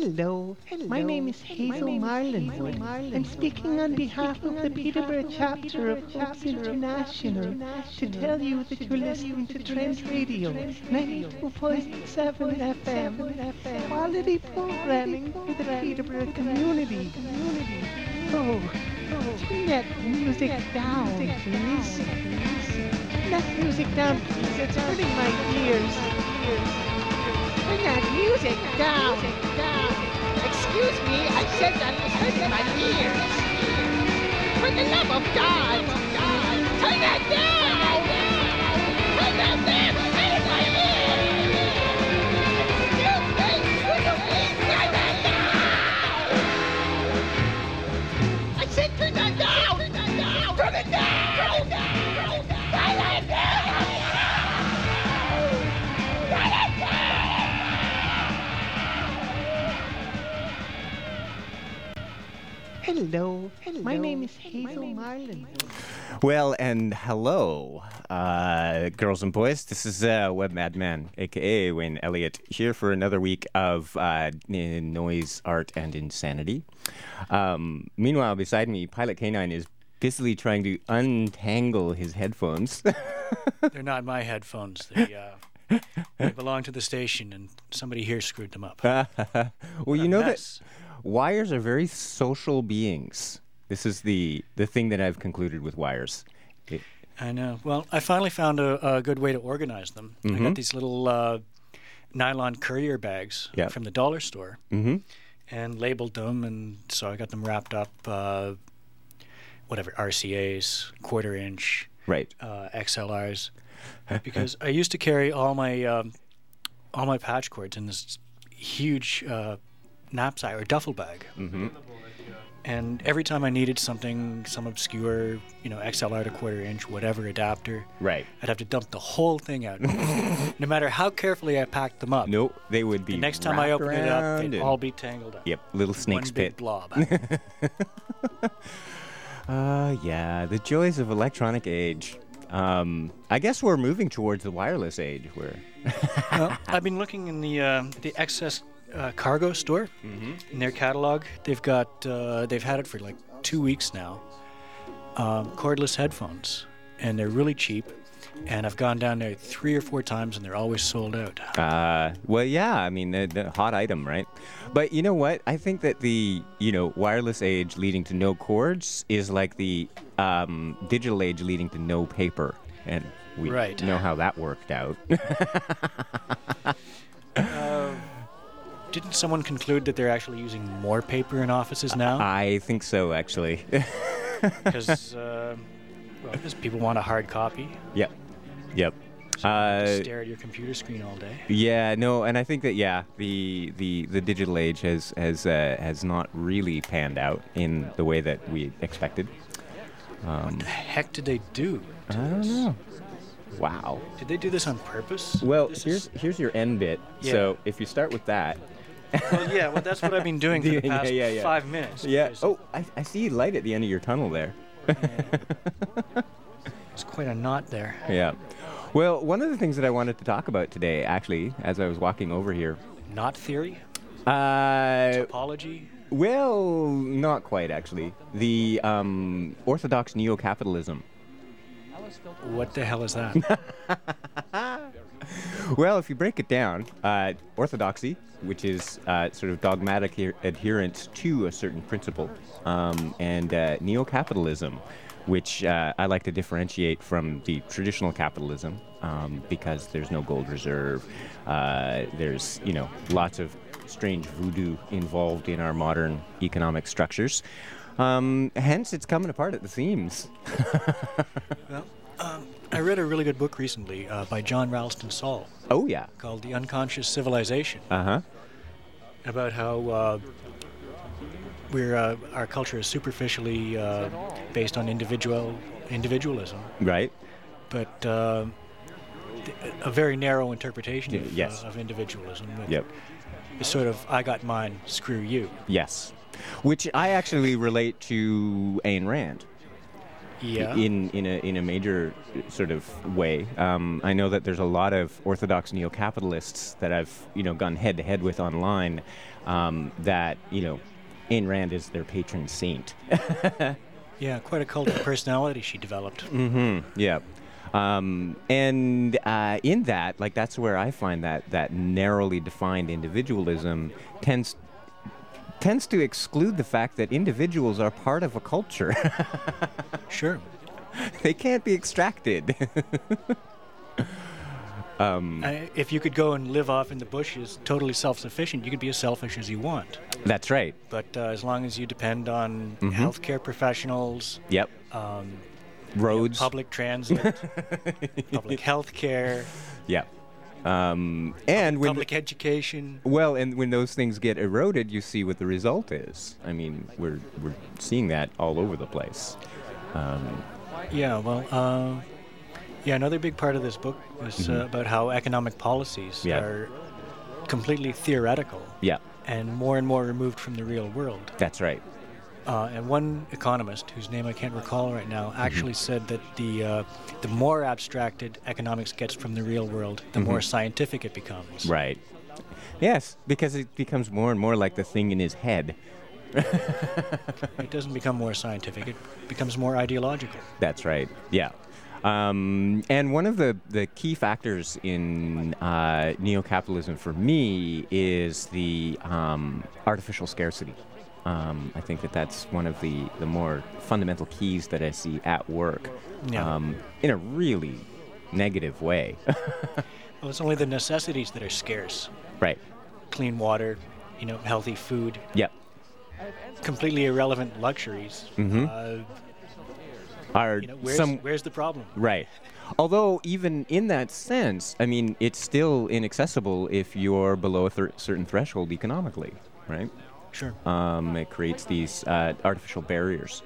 Hello, my name is Hazel Marlinwood. I'm speaking on behalf of the Peterborough chapter of Hopes International to tell you that you're listening to Trent Radio 92.7 FM. Quality programming for the Peterborough community. Oh, turn that music down, please. Turn that music down, please. It's hurting my ears. Turn that music down. Excuse me, I said that was hurting my ears. For the love of God, turn that down. Turn that down. It's hurting my ears. Excuse me, would you please turn that down? I said turn that down. Turn it down. Turn it down. Hello, my name is Hazel Marlin. Well, and hello, girls and boys. This is Web Madman, a.k.a. Wayne Elliott, here for another week of noise, art, and insanity. Meanwhile, beside me, Pilot K9 is busily trying to untangle his headphones. They're not my headphones. They belong to the station, and somebody here screwed them up. Well, you know that wires are very social beings. This is the thing that I've concluded with wires. I know. Well, I finally found a good way to organize them. I got these little nylon courier bags from the dollar store and labeled them, and so I got them wrapped up, RCAs, quarter-inch, XLRs, because I used to carry all my patch cords in this huge knapsack or duffel bag. And every time I needed something, some obscure, XLR to quarter-inch, whatever adapter, I'd have to dump the whole thing out. No matter how carefully I packed them up. Nope, they would be. The next time I opened it up, they'd all be tangled up. Yep, little snake's pit. One big blob. Yeah, the joys of electronic age. I guess we're moving towards the wireless age. Well, I've been looking in the XS Cargo store in their catalog. They've had it for like 2 weeks now. Cordless headphones, and they're really cheap. And I've gone down there 3 or 4 times, and they're always sold out. Well, yeah, I mean, the hot item, right? But you know what? I think that the, wireless age leading to no cords is like the digital age leading to no paper. And we know how that worked out. Didn't someone conclude that they're actually using more paper in offices now? I think so, actually. Because people want a hard copy. Yep. So you stare at your computer screen all day. Yeah, no, and I think that the digital age has not really panned out in the way that we expected. What the heck did they do? I don't know. Wow. Did they do this on purpose? Well, here's your end bit. Yeah. So if you start with that. Well, that's what I've been doing for the past 5 minutes. Yeah. Oh, I see light at the end of your tunnel there. It's quite a knot there. Yeah. Well, one of the things that I wanted to talk about today, actually, as I was walking over here. Knot theory? Topology? Well, not quite, actually. The orthodox neo-capitalism. What the hell is that? Well, if you break it down, orthodoxy, which is sort of dogmatic adherence to a certain principle, and neo-capitalism, which I like to differentiate from the traditional capitalism, because there's no gold reserve. There's, lots of strange voodoo involved in our modern economic structures. Hence, it's coming apart at the seams. Well, I read a really good book recently by John Ralston Saul. Oh, yeah. Called The Unconscious Civilization. About how our culture is superficially based on individualism. Right. But a very narrow interpretation of individualism. Yep. It's sort of, I got mine, screw you. Yes. Which I actually relate to Ayn Rand. Yeah. In a major sort of way. I know that there's a lot of orthodox neo-capitalists that I've gone head to head with online, that, Ayn Rand is their patron saint. Yeah, quite a cult of personality she developed. Mm-hmm. Yeah. And in that, that's where I find that narrowly defined individualism tends to exclude the fact that individuals are part of a culture. Sure. They can't be extracted. If you could go and live off in the bushes, totally self-sufficient, you could be as selfish as you want. That's right. But as long as you depend on healthcare professionals, yep, roads, public transit, public healthcare, yep, and public education. Well, and when those things get eroded, you see what the result is. I mean, we're seeing that all over the place. Another big part of this book was about how economic policies are completely theoretical. Yeah. And more removed from the real world. That's right. And one economist, whose name I can't recall right now, actually said that the more abstracted economics gets from the real world, the more scientific it becomes. Right. Yes, because it becomes more and more like the thing in his head. It doesn't become more scientific, it becomes more ideological. That's right, yeah. And one of the key factors in neo-capitalism for me is the artificial scarcity. I think that's one of the more fundamental keys that I see at work in a really negative way. Well, it's only the necessities that are scarce. Right. Clean water, healthy food. Yep. Completely irrelevant luxuries. Where's the problem? Right. Although even in that sense, I mean, it's still inaccessible if you're below a certain threshold economically, right? Sure. It creates these artificial barriers,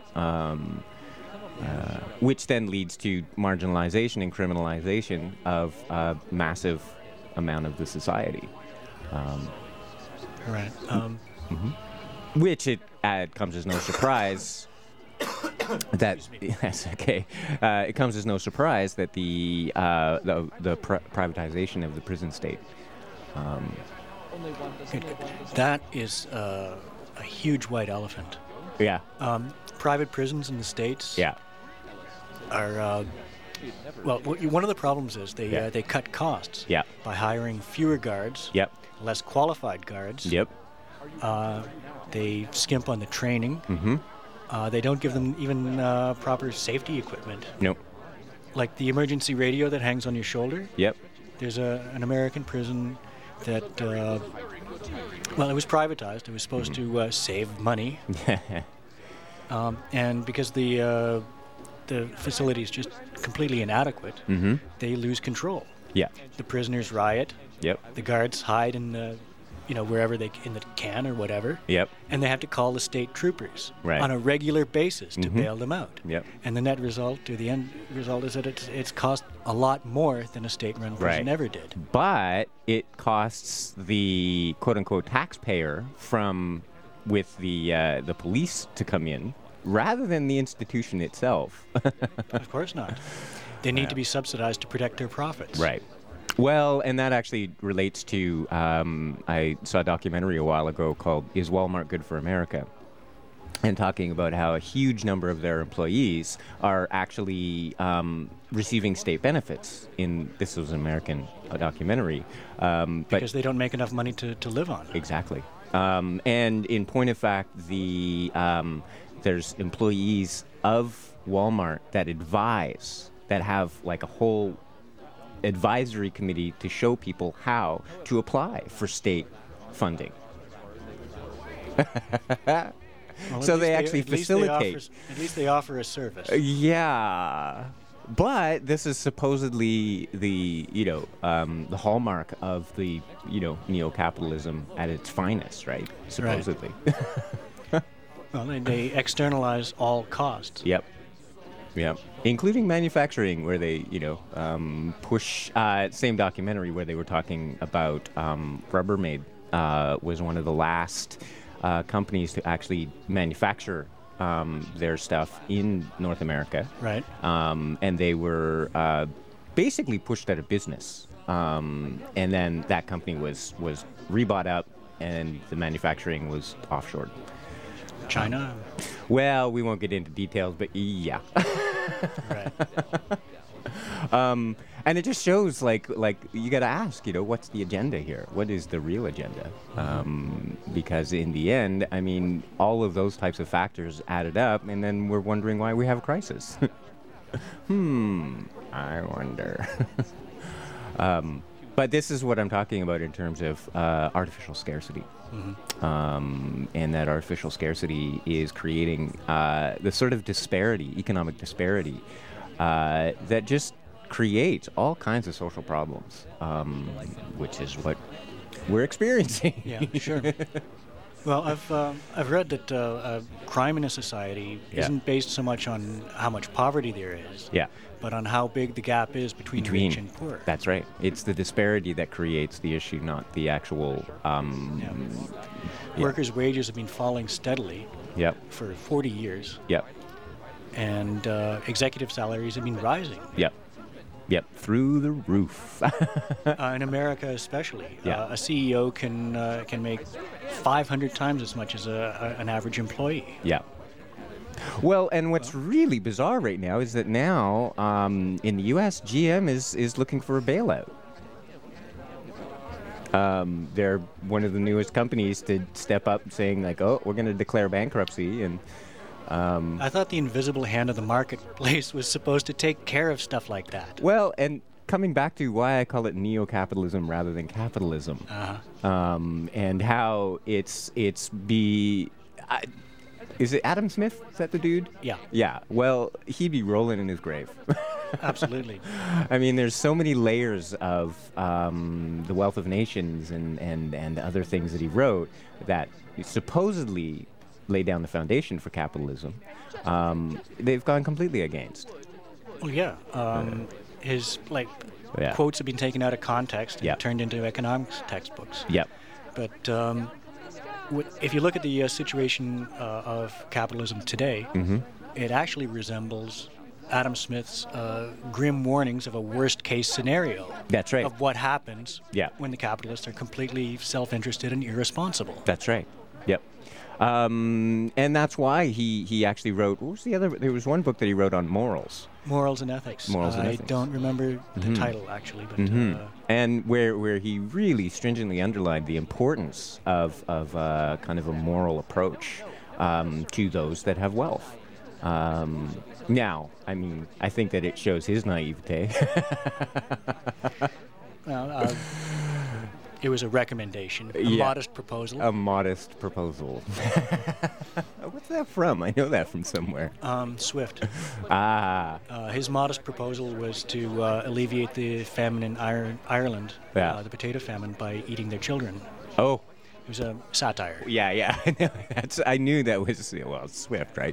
which then leads to marginalization and criminalization of a massive amount of the society. Right. Which it comes as no surprise that that's okay. It comes as no surprise that the privatization of the prison state. That is a huge white elephant. Yeah. Private prisons in the States. Yeah. Are one of the problems is they cut costs. Yeah. By hiring fewer guards. Yep. Less qualified guards. Yep. They skimp on the training. They don't give them even proper safety equipment. Nope. Like the emergency radio that hangs on your shoulder. Yep. There's an American prison that, it was privatized. It was supposed to save money. And because the facility is just completely inadequate, they lose control. Yeah. The prisoners riot. Yep. The guards hide in the wherever they in the can or whatever. Yep. And they have to call the state troopers on a regular basis to bail them out. Yep. And the net result, or the end result, is that it's cost a lot more than a state-run prison ever did. But it costs the quote-unquote taxpayer with the police to come in rather than the institution itself. Of course not. They need to be subsidized to protect their profits. Right. Well, and that actually relates to, I saw a documentary a while ago called Is Walmart Good for America? And talking about how a huge number of their employees are actually receiving state benefits. This was an American documentary. Because they don't make enough money to live on. Exactly. And in point of fact, there's employees of Walmart that have like a whole advisory committee to show people how to apply for state funding. So they actually facilitate. At least they offer a service. Yeah. But this is supposedly the hallmark of the neo-capitalism at its finest, right? Supposedly. Right. Well, they externalize all costs. Yep. Yep. Including manufacturing, where they push. Same documentary where they were talking about Rubbermaid was one of the last companies to actually manufacture their stuff in North America. Right. And they were basically pushed out of business. And then that company was rebought up and the manufacturing was offshore. China? Well, we won't get into details, but yeah. Right. And it just shows, like you got to ask, what's the agenda here? What is the real agenda? Because in the end, I mean, all of those types of factors added up, and then we're wondering why we have a crisis. I wonder. But this is what I'm talking about in terms of artificial scarcity. And that artificial scarcity is creating the sort of disparity, economic disparity, that just creates all kinds of social problems, which is what we're experiencing. Yeah, sure. Well, I've read that crime in a society isn't based so much on how much poverty there is, but on how big the gap is between rich and poor. That's right. It's the disparity that creates the issue, not the actual... Workers' wages have been falling steadily for 40 years. And executive salaries have been rising. Through the roof. In America especially. A CEO can make 500 times as much as an average employee. Well, and what's really bizarre right now is that now in the U.S., GM is looking for a bailout. They're one of the newest companies to step up saying, like, oh, we're going to declare bankruptcy. And I thought the invisible hand of the marketplace was supposed to take care of stuff like that. Well, and coming back to why I call it neo-capitalism rather than capitalism, and how is it Adam Smith? Is that the dude? Yeah. Well, he'd be rolling in his grave. Absolutely. I mean, there's so many layers of The Wealth of Nations and other things that he wrote that supposedly lay down the foundation for capitalism. They've gone completely against. Well, yeah. His quotes have been taken out of context and turned into economics textbooks. But if you look at the situation of capitalism today, it actually resembles Adam Smith's grim warnings of a worst-case scenario. That's right. Of what happens when the capitalists are completely self-interested and irresponsible. That's right. And that's why he actually wrote, what was the other? There was one book that he wrote on morals. Morals and Ethics. I don't remember the title, actually. But, and where he really stringently underlined the importance of kind of a moral approach to those that have wealth. Now, I mean, I think that it shows his naivete. Well, it was a recommendation, a modest proposal. A modest proposal. What's that from? I know that from somewhere. Swift. His modest proposal was to alleviate the famine in Ireland, the potato famine, by eating their children. Oh. It was a satire. Yeah. I knew that was, Swift, right?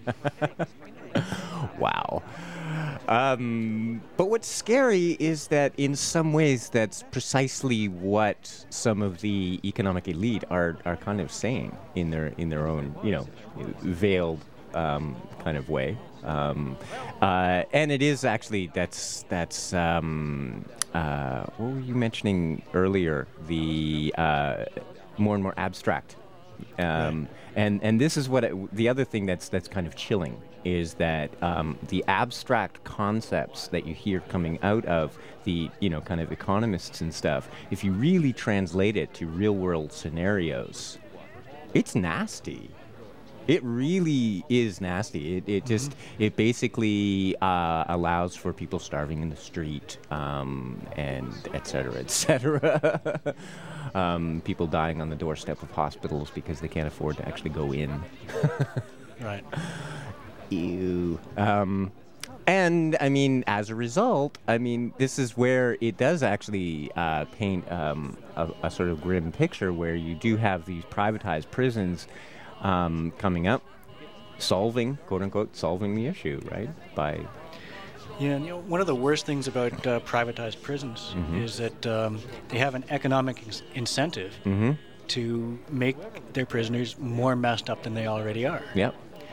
Wow. But what's scary is that in some ways that's precisely what some of the economic elite are kind of saying in their own, veiled kind of way. And it is actually that's what were you mentioning earlier? The more and more abstract. And this is what the other thing that's kind of chilling is that the abstract concepts that you hear coming out of the kind of economists and stuff, if you really translate it to real world scenarios, it's nasty. It really is nasty. It basically allows for people starving in the street, and et cetera, people dying on the doorstep of hospitals because they can't afford to actually go in. Right. Ew. And, I mean, as a result, this is where it does actually paint a sort of grim picture where you do have these privatized prisons coming up, quote-unquote, solving the issue, right? Yeah, and one of the worst things about privatized prisons is that they have an economic incentive to make their prisoners more messed up than they already are. Yep.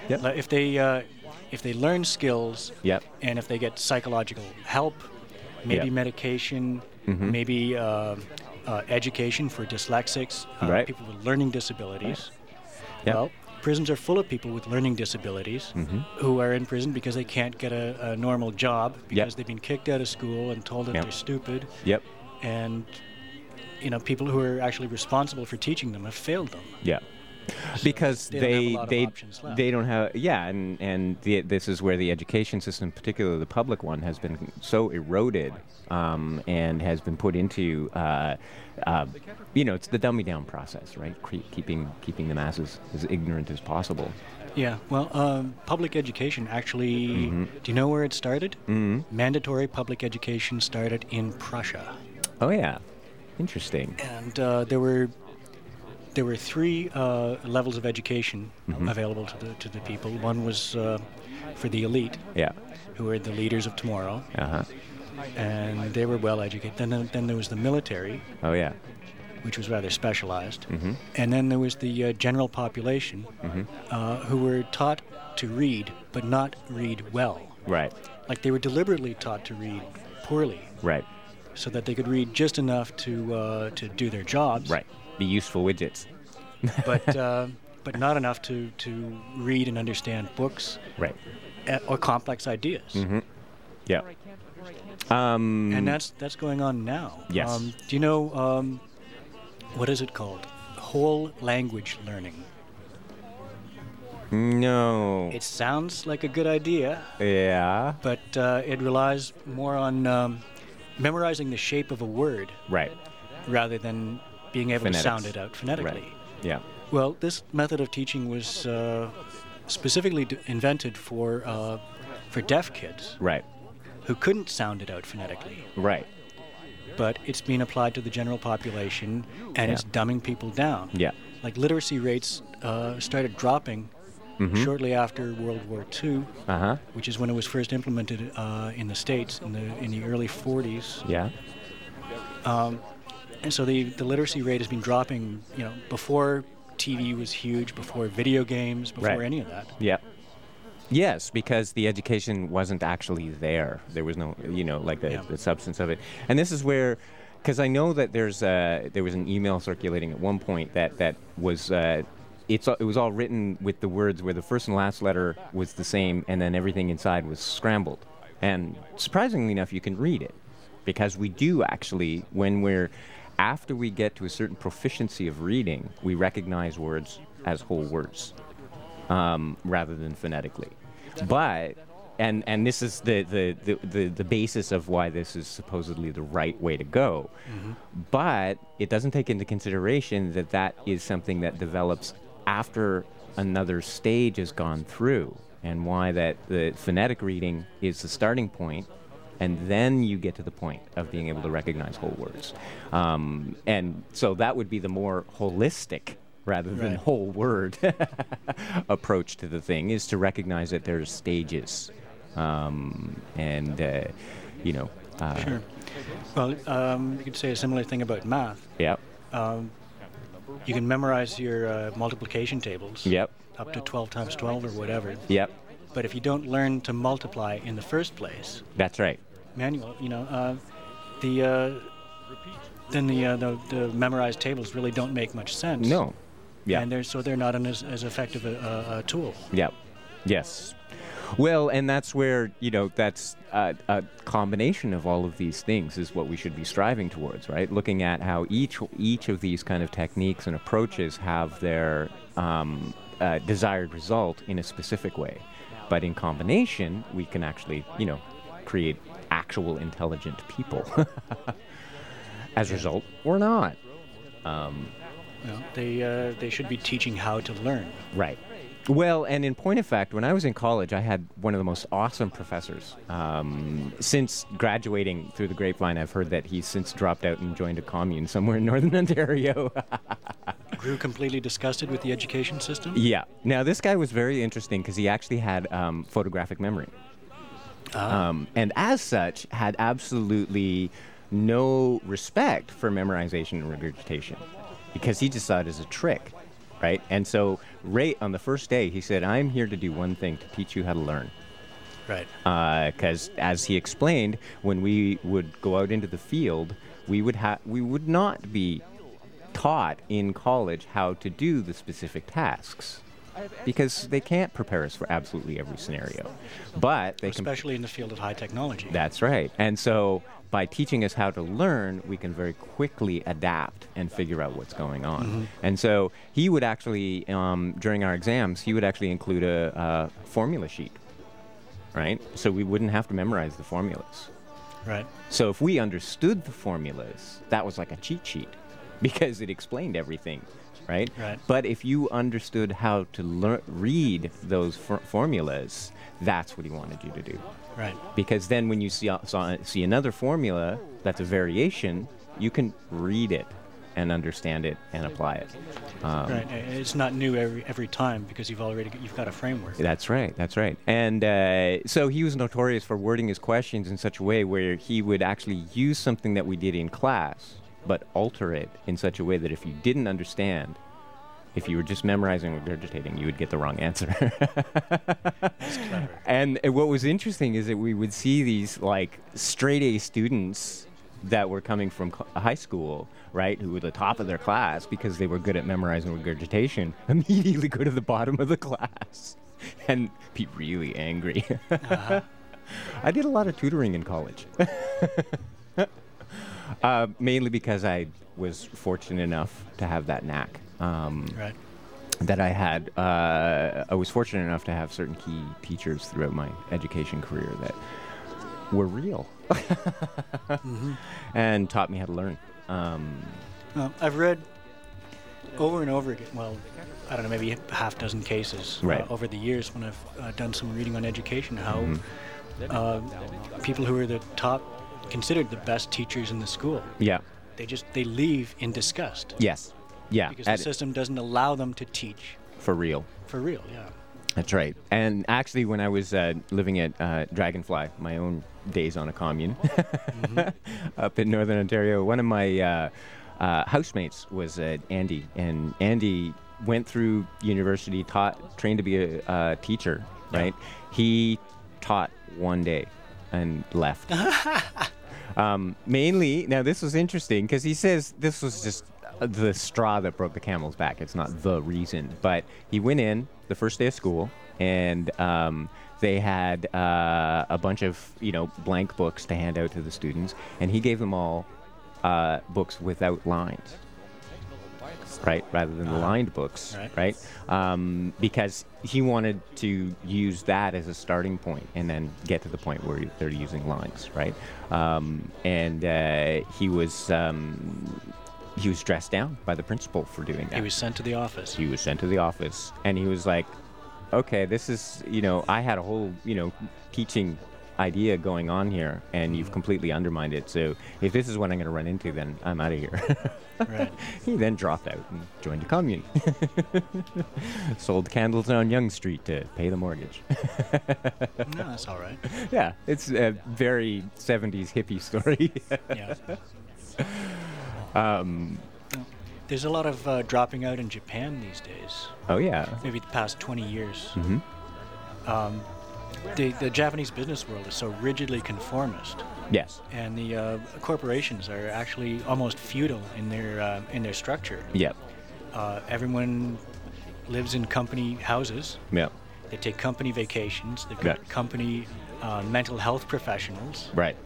If they learn skills, and if they get psychological help, maybe medication, maybe education for dyslexics, Right. people with learning disabilities. Yep. Well, prisons are full of people with learning disabilities who are in prison because they can't get a normal job because they've been kicked out of school and told that they're stupid. Yep. And, people who are actually responsible for teaching them have failed them. Yeah. Because They don't have a lot of options left. they don't have this is where the education system, particularly the public one, has been so eroded and has been put into it's the dumbing down process, right? Keeping the masses as ignorant as possible. Yeah, well, public education actually, do you know where it started? Mandatory public education started in Prussia. Oh yeah, interesting. And there were 3 levels of education available to the people. One was for the elite, who were the leaders of tomorrow, and they were well educated. Then there was the military. Oh yeah. Which was rather specialized. And then there was the general population who were taught to read, but not read well. Right. Like they were deliberately taught to read poorly. Right. So that they could read just enough to do their jobs. Right. Be useful widgets. but not enough to read and understand books. Right. Or complex ideas. Yeah. And that's going on now. Yes. Do you know what is it called? Whole language learning. No. It sounds like a good idea. Yeah. But it relies more on memorizing the shape of a word. Right. Rather than being able to sound it out phonetically. Right. Yeah. Well, this method of teaching was specifically invented for deaf kids. Right. Who couldn't sound it out phonetically. Right. But it's being applied to the general population, and it's dumbing people down. Yeah. Like literacy rates started dropping shortly after World War II, which is when it was first implemented in the States in the early 40s. Yeah. And so the literacy rate has been dropping, before TV was huge, before video games, before any of that. Yeah. Yes, because the education wasn't actually there. There was no, the substance of it. And this is where, because I know that there was an email circulating at one point that was, it was all written with the words where the first and last letter was the same, and then everything inside was scrambled. And surprisingly enough, you can read it, because we do actually, after we get to a certain proficiency of reading, we recognize words as whole words. Rather than phonetically, but and this is the basis of why this is supposedly the right way to go, but it doesn't take into consideration that is something that develops after another stage has gone through, and why that the phonetic reading is the starting point, and then you get to the point of being able to recognize whole words, and so that would be the more holistic rather than whole word approach to the thing, is to recognize that there's stages, Sure. Well, you could say a similar thing about math. Yep. You can memorize your multiplication tables. Yep. Up to 12 times 12 or whatever. Yep. But if you don't learn to multiply in the first place, that's right. Manual, the memorized tables really don't make much sense. No. Yeah. And they're not as effective a tool. Yep. Yes. Well, and that's where, that's a combination of all of these things is what we should be striving towards, right? Looking at how each of these kind of techniques and approaches have their desired result in a specific way. But in combination, we can actually, create actual intelligent people. As a result, or not. They should be teaching how to learn. Right. Well, and in point of fact, when I was in college, I had one of the most awesome professors. Since graduating through the grapevine, I've heard that he's since dropped out and joined a commune somewhere in northern Ontario. Grew completely disgusted with the education system? Yeah. Now, this guy was very interesting because he actually had photographic memory. And as such, had absolutely no respect for memorization and regurgitation, because he just saw it as a trick, right? And so right on the first day, he said, I'm here to do one thing, to teach you how to learn. Right. Because as he explained, when we would go out into the field, we would not be taught in college how to do the specific tasks, because they can't prepare us for absolutely every scenario. But they especially in the field of high technology. That's right. And so by teaching us how to learn, we can very quickly adapt and figure out what's going on. Mm-hmm. And so he would actually, during our exams, he would actually include a formula sheet, right? So we wouldn't have to memorize the formulas. Right. So if we understood the formulas, that was like a cheat sheet because it explained everything, right? Right. But if you understood how to read those formulas, that's what he wanted you to do. Right. Because then when you see another formula that's a variation, you can read it and understand it and apply it. Right. It's not new every time because you've got a framework. That's right. That's right. And so he was notorious for wording his questions in such a way where he would actually use something that we did in class, but alter it in such a way that if you didn't understand, if you were just memorizing or regurgitating, you would get the wrong answer. That's clever. And what was interesting is that we would see these like straight A students that were coming from high school, right, who were the top of their class because they were good at memorizing regurgitation, immediately go to the bottom of the class and be really angry. Uh-huh. I did a lot of tutoring in college. Mainly because I was fortunate enough to have that knack. Right. That I had. I was fortunate enough to have certain key teachers throughout my education career that were real Mm-hmm. and taught me how to learn. I've read over and over again, well, I don't know, maybe a half dozen cases Right. over the years when I've done some reading on education, how people who are the top, considered the best teachers in the school, Yeah. they leave in disgust. Yes. Yeah. Because the system doesn't allow them to teach For real. for real, yeah. That's right. And actually, when I was living at Dragonfly, my own days on a commune up in Northern Ontario, one of my housemates was Andy. And Andy went through university, trained to be a teacher, right? He taught one day and left. Mainly, now this was interesting because he says this was just the straw that broke the camel's back. It's not the reason, but he went in the first day of school and they had a bunch of blank books to hand out to the students, and he gave them all books without lines, right, rather than the lined books, right? Because he wanted to use that as a starting point and then get to the point where they're using lines, right? And he was dressed down by the principal for doing that. He was sent to the office. He was sent to the office, and he was like, okay, this is, I had a whole, teaching idea going on here, and you've completely undermined it. So if this is what I'm going to run into, then I'm out of here. Right. He then dropped out and joined a commune. Sold candles on Yonge Street to pay the mortgage. No, that's all right. Yeah, it's a very 70s hippie story. Yeah. There's a lot of dropping out in Japan these days. Oh, yeah. Maybe the past 20 years. Mm-hmm. The Japanese business world is so rigidly conformist. Yes. And the corporations are actually almost feudal in their structure. Yep. Everyone lives in company houses. Yep. They take company vacations. They've got company mental health professionals. Right.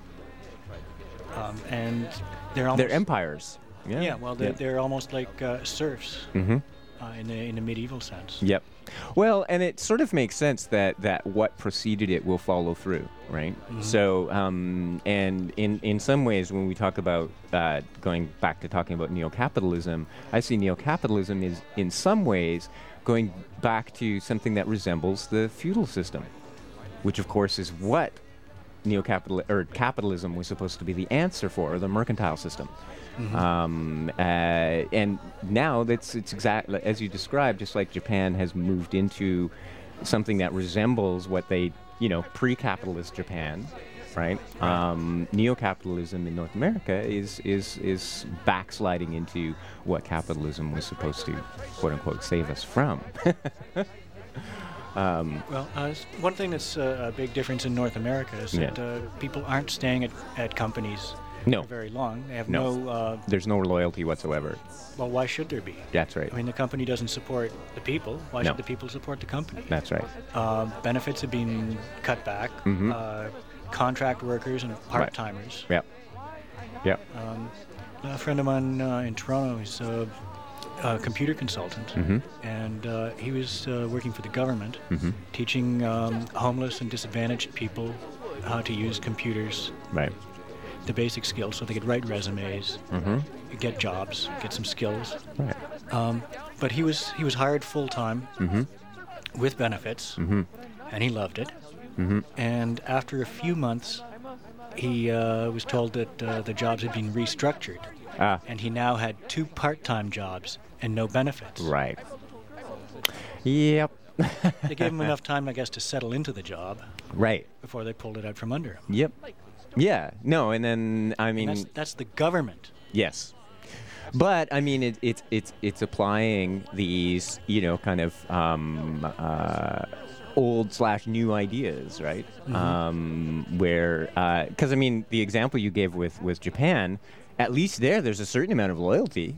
And they're empires. Yeah. Yeah. Well, they're almost like serfs. Mm-hmm. In the medieval sense. Yep. Well, and it sort of makes sense that what preceded it will follow through, right? Mm-hmm. So, and in some ways, when we talk about going back to talking about neocapitalism, I see neocapitalism is in some ways going back to something that resembles the feudal system, which of course is what capitalism was supposed to be the answer for, or the mercantile system. Mm-hmm. And now it's exactly as you described, just like Japan has moved into something that resembles what they, pre-capitalist Japan, right? Neocapitalism in North America is backsliding into what capitalism was supposed to, quote unquote, save us from. One thing that's a big difference in North America is that people aren't staying at companies No. for very long. They have No. There's no loyalty whatsoever. Well, why should there be? That's right. I mean, the company doesn't support the people. Why No. should the people support the company? That's right. Benefits have been cut back. Contract workers and part-timers. Yep. Yep. A friend of mine in Toronto is a computer consultant, and he was working for the government, teaching homeless and disadvantaged people how to use computers. Right. The basic skills so they could write resumes, get jobs, get some skills. Right. But he was hired full-time with benefits, and he loved it. And after a few months, he was told that the jobs had been restructured, and he now had 2 part-time jobs and no benefits. Right. Yep. They gave him enough time, I guess, to settle into the job. Right. Before they pulled it out from under him. Yep. Yeah. No, and then I mean that's the government. Yes. But I mean, it's applying these, kind of old/new ideas, right? Where, because I mean, the example you gave with Japan, at least there's a certain amount of loyalty.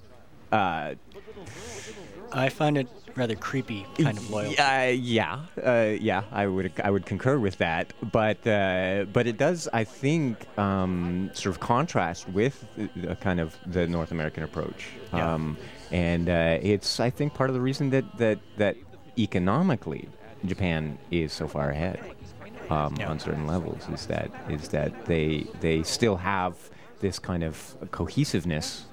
I find it rather creepy kind of loyalty. Yeah. I would concur with that. But it does, I think, sort of contrast with kind of the North American approach. And it's, I think, part of the reason that economically Japan is so far ahead on certain levels is that they still have this kind of cohesiveness.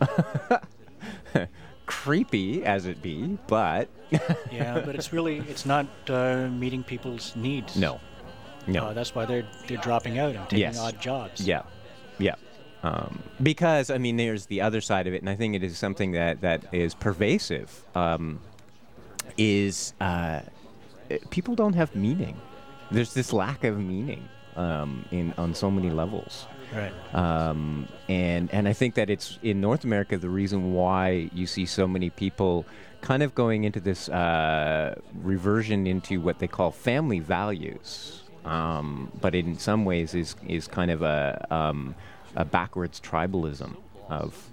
Creepy as it be, but yeah, but it's not meeting people's needs. No. That's why they're dropping out and taking odd jobs. Yeah. Because I mean, there's the other side of it, and I think it is something that is pervasive. People don't have meaning. There's this lack of meaning on so many levels. Right. And I think that it's in North America the reason why you see so many people kind of going into this reversion into what they call family values, but in some ways is kind of a backwards tribalism of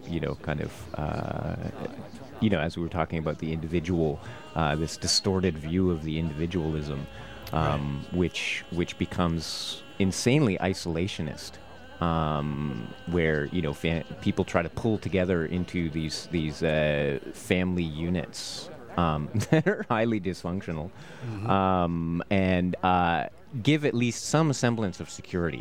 as we were talking about the individual, this distorted view of the individualism, which becomes insanely isolationist. Where people try to pull together into these family units that are highly dysfunctional, and give at least some semblance of security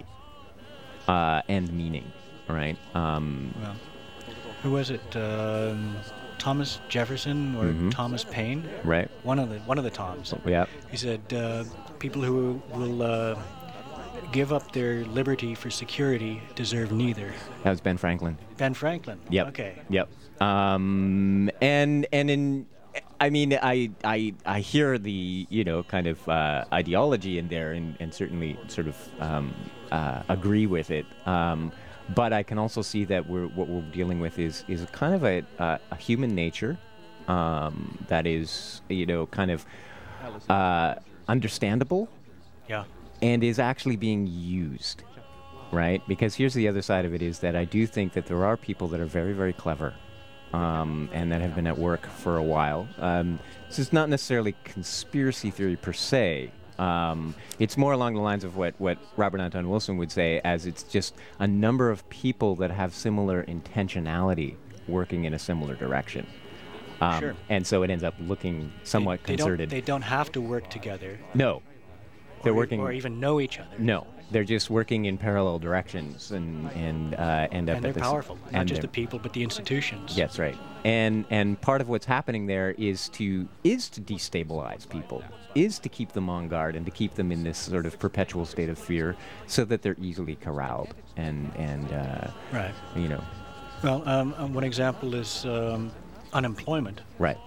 and meaning, right? Well, who was it? Thomas Jefferson or Thomas Paine? Right. One of the Toms. Yeah. He said people who will give up their liberty for security deserve neither. That was Ben Franklin. Ben Franklin. Yep. Okay. Yep. And in, I mean, I hear the kind of ideology in there, and certainly sort of agree with it. But I can also see that what we're dealing with is kind of a human nature that is kind of understandable. Yeah. And is actually being used, right? Because here's the other side of it is that I do think that there are people that are very, very clever and that have been at work for a while. This is not necessarily conspiracy theory per se. It's more along the lines of what Robert Anton Wilson would say, as it's just a number of people that have similar intentionality working in a similar direction. Sure. And so it ends up looking somewhat concerted. They don't have to work together. No. They're working, or even know each other. No, they're just working in parallel directions and end up. And they're powerful, not just the people, but the institutions. That's right. And part of what's happening there is to destabilize people, is to keep them on guard and to keep them in this sort of perpetual state of fear, so that they're easily corralled and right. Well, one example is unemployment. Right.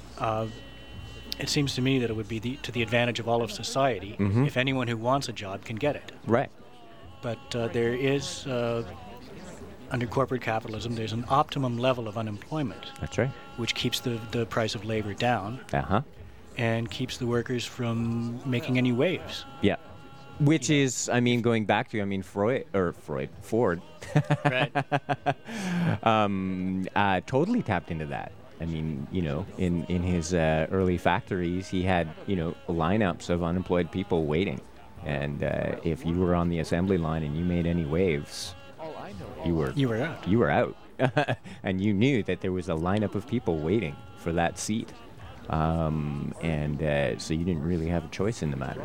It seems to me that it would be to the advantage of all of society if anyone who wants a job can get it. Right. But there is, under corporate capitalism, there's an optimum level of unemployment. That's right. Which keeps the price of labor down. Uh-huh. And keeps the workers from making any waves. Yeah. Which is, I mean, going back to, I mean, Ford, Right. Totally tapped into that. I mean, you know, in his early factories, he had, you know, lineups of unemployed people waiting. And if you were on the assembly line and you made any waves, you were out. You were out. And you knew that there was a lineup of people waiting for that seat. So you didn't really have a choice in the matter.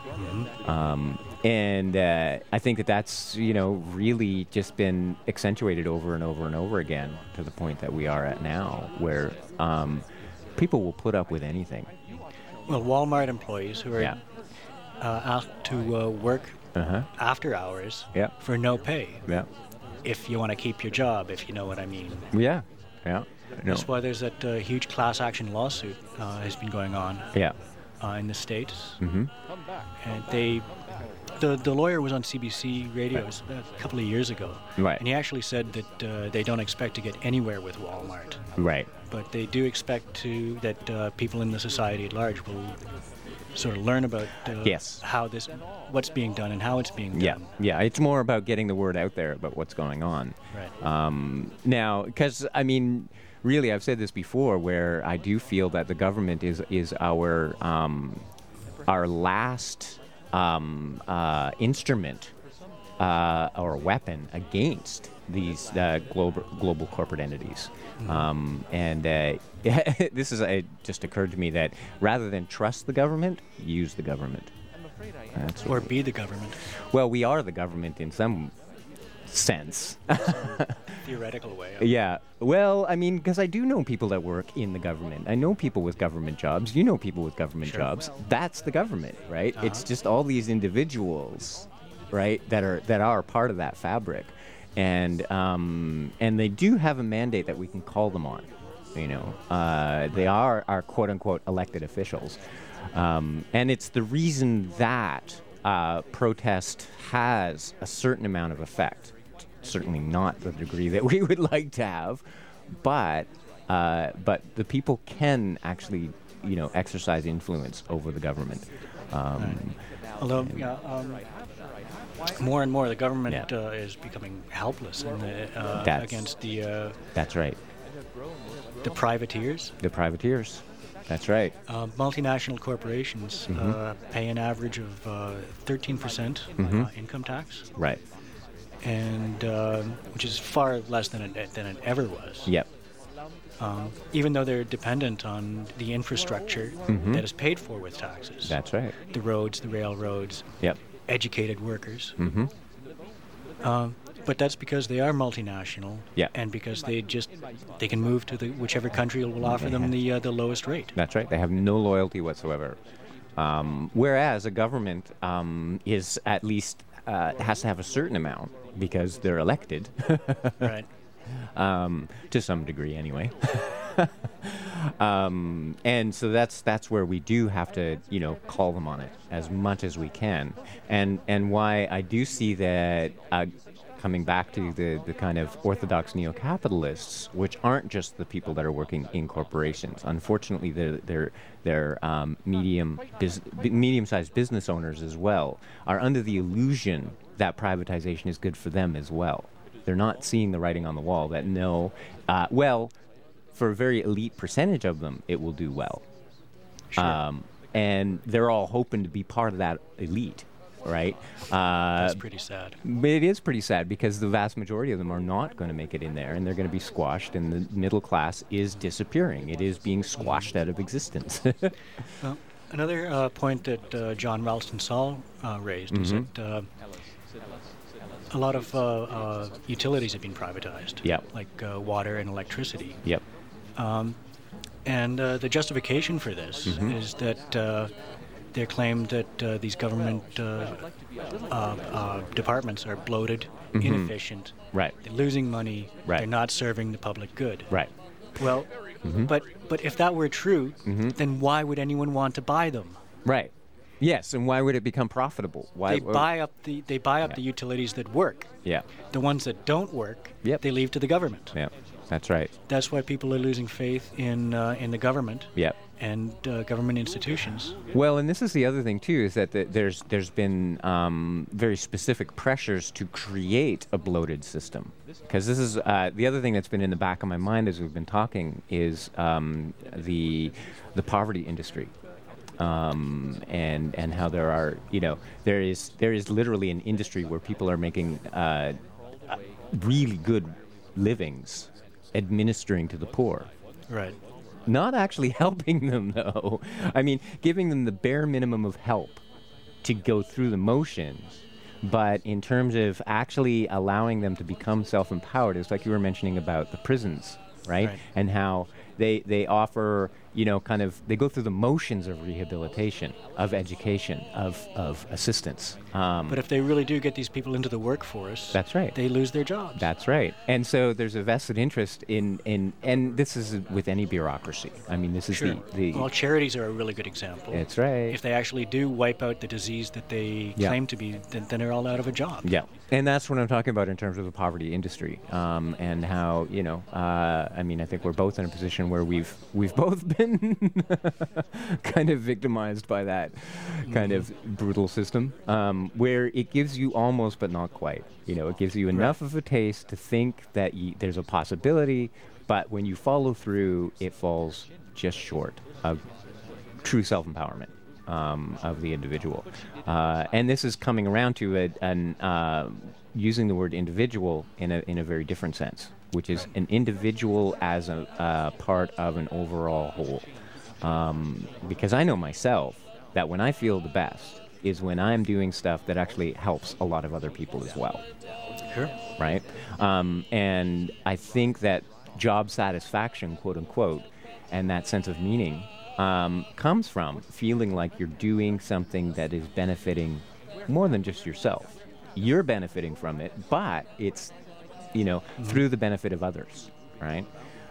And I think that's, you know, really just been accentuated over and over and over again to the point that we are at now, where people will put up with anything. Well, Walmart employees who are asked to work after hours for no pay. Yeah. If you want to keep your job, if you know what I mean. Yeah. Yeah. No. That's why there's that huge class action lawsuit has been going on. Yeah. In the States. Mm-hmm. And the lawyer was on CBC radio a couple of years ago. Right. And he actually said that they don't expect to get anywhere with Walmart. Right. But they do expect that people in the society at large will sort of learn about what's being done and how it's being done. Yeah. It's more about getting the word out there about what's going on. Right. Now, because, I mean, really, I've said this before, where I do feel that the government is our last instrument or weapon against these global corporate entities. This is just occurred to me that rather than trust the government, use the government. Or be the government. Well, we are the government in some sense. Theoretical way. Yeah. Well, I mean, because I do know people that work in the government. I know people with government jobs. You know people with government jobs. That's the government, right? It's just all these individuals, right, that are part of that fabric, and they do have a mandate that we can call them on. You know, they are our quote unquote elected officials, and it's the reason that protest has a certain amount of effect. Certainly not the degree that we would like to have, but the people can actually, you know, exercise influence over the government. Although, more and more the government is becoming helpless against the. That's right. The privateers. The privateers. That's right. Multinational corporations pay an average of 13% income tax. Right. And which is far less than it ever was. Yep. Even though they're dependent on the infrastructure that is paid for with taxes. That's right. The roads, the railroads. Yep. Educated workers. But that's because they are multinational. Yeah. And because they can move to whichever country will offer them the lowest rate. That's right. They have no loyalty whatsoever. Whereas a government is at least has to have a certain amount because they're elected. Right. To some degree, anyway. And so that's where we do have to, you know, call them on it as much as we can. And why I do see that coming back to the kind of orthodox neo-capitalists, which aren't just the people that are working in corporations. Unfortunately, they're medium-sized business owners as well, are under the illusion that privatization is good for them as well. They're not seeing the writing on the wall that for a very elite percentage of them, it will do well. Sure. And they're all hoping to be part of that elite, right? That's pretty sad. It is pretty sad because the vast majority of them are not going to make it in there, and they're going to be squashed, and the middle class is disappearing. It is being squashed out of existence. Well, another point that John Ralston Saul raised is that a lot of utilities have been privatized, like water and electricity. Yep. And the justification for this is that they claim that these government departments are bloated, inefficient, right? They're losing money, right? They're not serving the public good, right? Well, but if that were true, then why would anyone want to buy them? Right. Yes, and why would it become profitable? Why they buy up the utilities that work. Yeah. The ones that don't work, they leave to the government. Yeah. That's right. That's why people are losing faith in the government. Yep. and government institutions. Well, and this is the other thing too, is that there's been very specific pressures to create a bloated system. Because this is the other thing that's been in the back of my mind as we've been talking is the poverty industry. And how there are, there is literally an industry where people are making really good livings administering to the poor. Right. Not actually helping them, though. I mean, giving them the bare minimum of help to go through the motions. But in terms of actually allowing them to become self-empowered, it's like you were mentioning about the prisons, right? And how they offer, they go through the motions of rehabilitation, of education, of assistance. But if they really do get these people into the workforce, that's right, they lose their jobs. That's right. And so there's a vested interest in and this is with any bureaucracy. I mean, this is sure. the Well, charities are a really good example. That's right. If they actually do wipe out the disease that they claim to be, then they're all out of a job. Yeah. And that's what I'm talking about in terms of the poverty industry, and how, I mean, I think we're both in a position where we've both been kind of victimized by that kind of brutal system, where it gives you almost but not quite. It gives you enough of a taste to think that there's a possibility, but when you follow through, it falls just short of true self-empowerment. Of the individual. And this is coming around to using the word individual in a very different sense, which is an individual as a part of an overall whole. Because I know myself that when I feel the best is when I'm doing stuff that actually helps a lot of other people as well. Sure. Right? And I think that job satisfaction, quote unquote, and that sense of meaning comes from feeling like you're doing something that is benefiting more than just yourself. You're benefiting from it, but it's, through the benefit of others, right?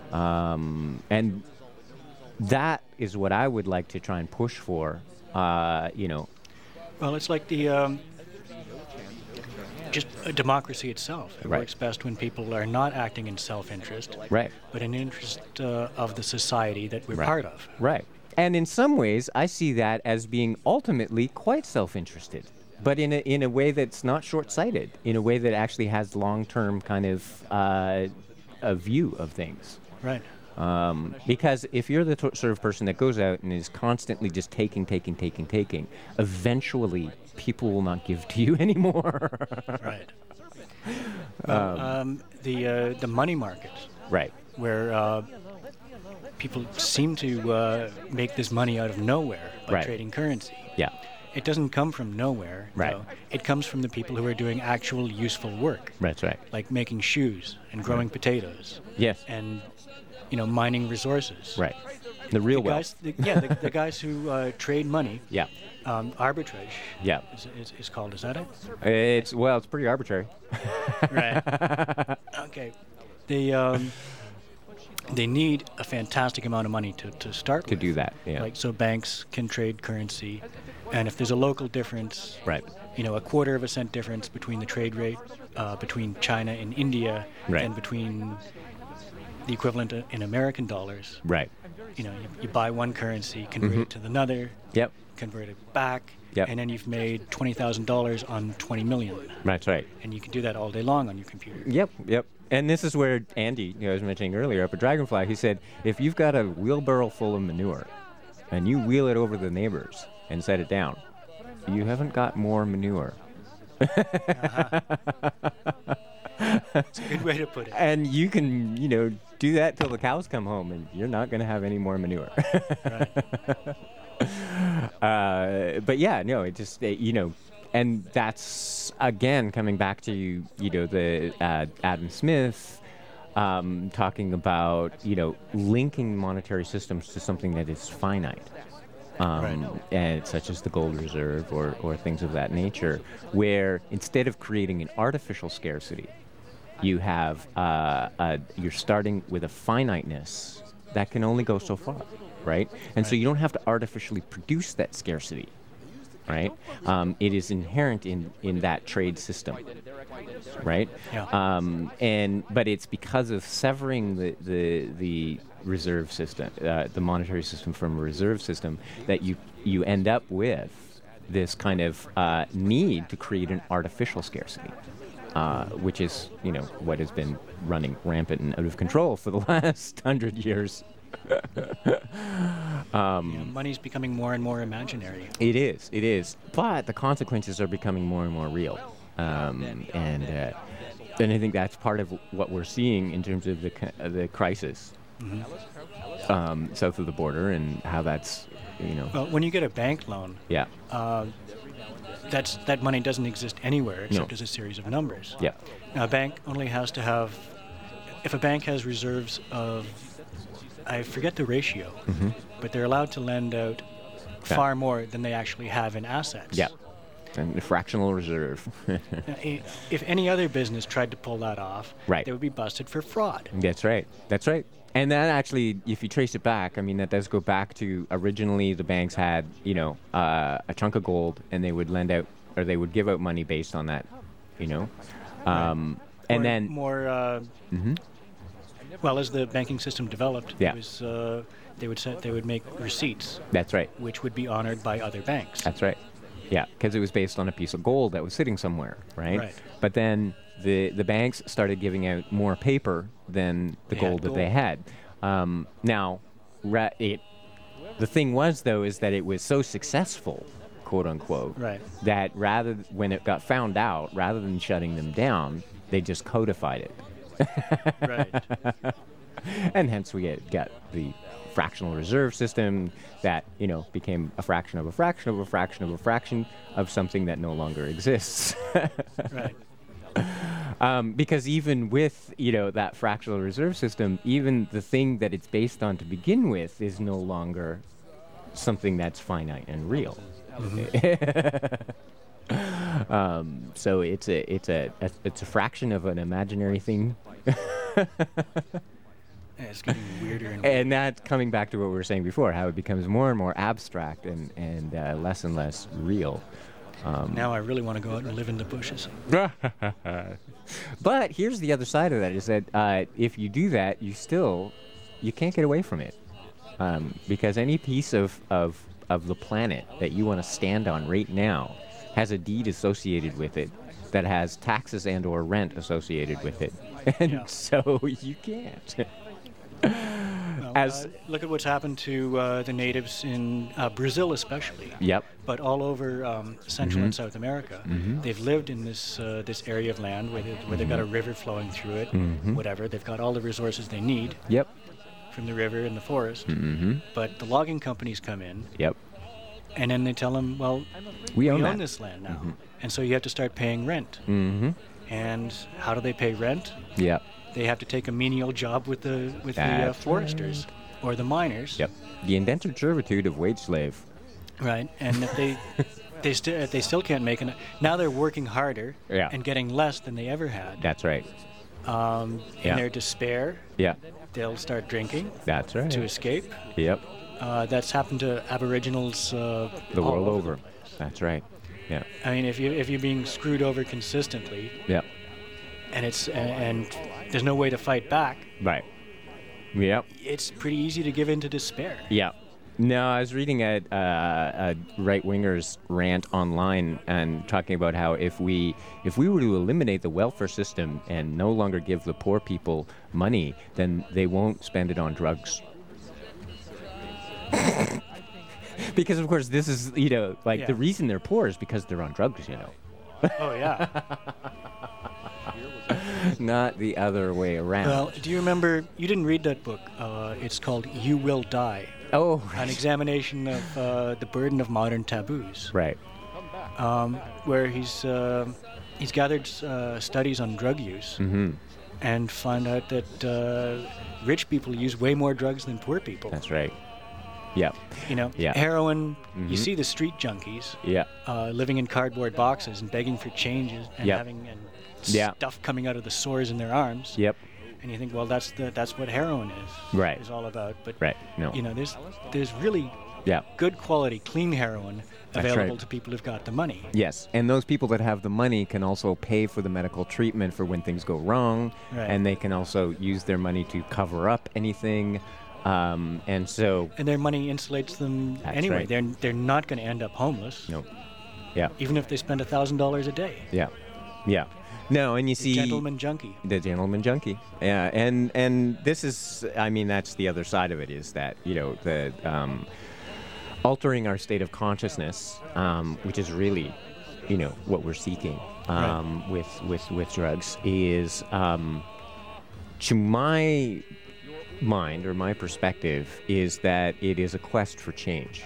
And that is what I would like to try and push for, Well, it's like the just democracy itself. It works best when people are not acting in self-interest, but in interest of the society that we're part of. Right. And in some ways, I see that as being ultimately quite self-interested, but in a way that's not short-sighted, in a way that actually has long-term kind of a view of things. Right. Because if you're the sort of person that goes out and is constantly just taking, eventually people will not give to you anymore. Right. The money markets. Right. Where people seem to make this money out of nowhere by trading currency. Yeah. It doesn't come from nowhere. Right. Though. It comes from the people who are doing actual useful work. That's right. Like making shoes and growing potatoes. Yes. And, mining resources. Right. The real wealth. The guys who trade money. Yeah. Arbitrage. Yeah. Is called. Is that it? It's pretty arbitrary. Right. Okay. They need a fantastic amount of money to start with. To do that, yeah. Like, so banks can trade currency, and if there's a local difference, right. A quarter of a cent difference between the trade rate between China and India, and between the equivalent in American dollars. Right. You buy one currency, convert it to another. Yep. Convert it back. Yep. And then you've made $20,000 on 20 million. That's right. And you can do that all day long on your computer. Yep. And this is where Andy, I was mentioning earlier up at Dragonfly, he said, if you've got a wheelbarrow full of manure and you wheel it over the neighbors and set it down, you haven't got more manure. Uh-huh. It's a good way to put it. And you can, do that till the cows come home and you're not going to have any more manure. Right. But yeah, no, it just, and that's, again, coming back to, the Adam Smith talking about, linking monetary systems to something that is finite. And such as the gold reserve or things of that nature, where instead of creating an artificial scarcity, you have, you're starting with a finiteness that can only go so far. Right? And so you don't have to artificially produce that scarcity. right? It is inherent in that trade system, right? Yeah. But it's because of severing the reserve system, the monetary system from a reserve system, that you end up with this kind of need to create an artificial scarcity, which is, what has been running rampant and out of control for the last 100 years. Money's becoming more and more imaginary. It is. But the consequences are becoming more and more real. And I think that's part of what we're seeing in terms of the crisis south of the border, and how that's, Well, when you get a bank loan, yeah, that money doesn't exist anywhere except as a series of numbers. Yeah. Now, a bank only has to have, if a bank has reserves of, I forget the ratio, but they're allowed to lend out far more than they actually have in assets. Yeah. And the fractional reserve. If any other business tried to pull that off, right, they would be busted for fraud. That's right. And that actually, if you trace it back, that does go back to originally the banks had, a chunk of gold, and they would lend out, or they would give out money based on that, Right. And then more. Well, as the banking system developed, yeah, it was, they would make receipts. That's right. Which would be honored by other banks. That's right. Yeah, because it was based on a piece of gold that was sitting somewhere, right? Right. But then the banks started giving out more paper than the gold that they had. Now, the thing was, though, is that it was so successful, quote unquote, right, that when it got found out, rather than shutting them down, they just codified it. Right. And hence we got the fractional reserve system that, became a fraction of a fraction of a fraction of a fraction of something that no longer exists. Right. Because even with, that fractional reserve system, even the thing that it's based on to begin with is no longer something that's finite and real. So it's a fraction of an imaginary thing. It's getting weirder and weirder. And that, coming back to what we were saying before, how it becomes more and more abstract and less real. Now I really want to go out and live in the bushes. But here's the other side of that, is that if you do that, you can't get away from it. Because any piece of the planet that you want to stand on right now has a deed associated with it that has taxes and or rent associated with it. And so you can't. Well, look at what's happened to the natives in Brazil, especially. Yep. But all over Central and South America, they've lived in this area of land where they've got a river flowing through it, whatever. They've got all the resources they need. Yep. From the river and the forest. But the logging companies come in. Yep. And then they tell them, well, we own this land now. And so you have to start paying rent. And how do they pay rent? Yep. They have to take a menial job with the foresters or the miners. Yep. The indentured servitude of wage slave. Right. And if they still can't make it. Now they're working harder and getting less than they ever had. That's right. In their despair, they'll start drinking. That's right. To escape. Yep. That's happened to Aboriginals the world over. That's right. Yeah. I mean, if you're being screwed over consistently. Yep. And and there's no way to fight back. Right. Yep. It's pretty easy to give in to despair. Yeah. No, I was reading a right-winger's rant online and talking about how if we were to eliminate the welfare system and no longer give the poor people money, then they won't spend it on drugs. Because, of course, this is, the reason they're poor is because they're on drugs, Oh, yeah. Not the other way around. Well, do you remember, you didn't read that book. It's called You Will Die. Oh. An examination of the burden of modern taboos. Right. Where he's gathered studies on drug use and found out that rich people use way more drugs than poor people. That's right. Yeah. Heroin, you see the street junkies living in cardboard boxes and begging for changes and having stuff coming out of the sores in their arms. Yep. And you think, well, that's what heroin is all about. But no. there's really good quality, clean heroin available to people who've got the money. Yes, and those people that have the money can also pay for the medical treatment for when things go wrong, and they can also use their money to cover up anything. And their money insulates them anyway. Right. They're not going to end up homeless. No. Yeah. Even if they spend $1,000 a day. Yeah. Yeah. No, and you see... The gentleman junkie. The gentleman junkie. Yeah, and this is, I mean, that's the other side of it, is that, the altering our state of consciousness, which is really, what we're seeking with drugs, is, to my mind or my perspective, is that it is a quest for change.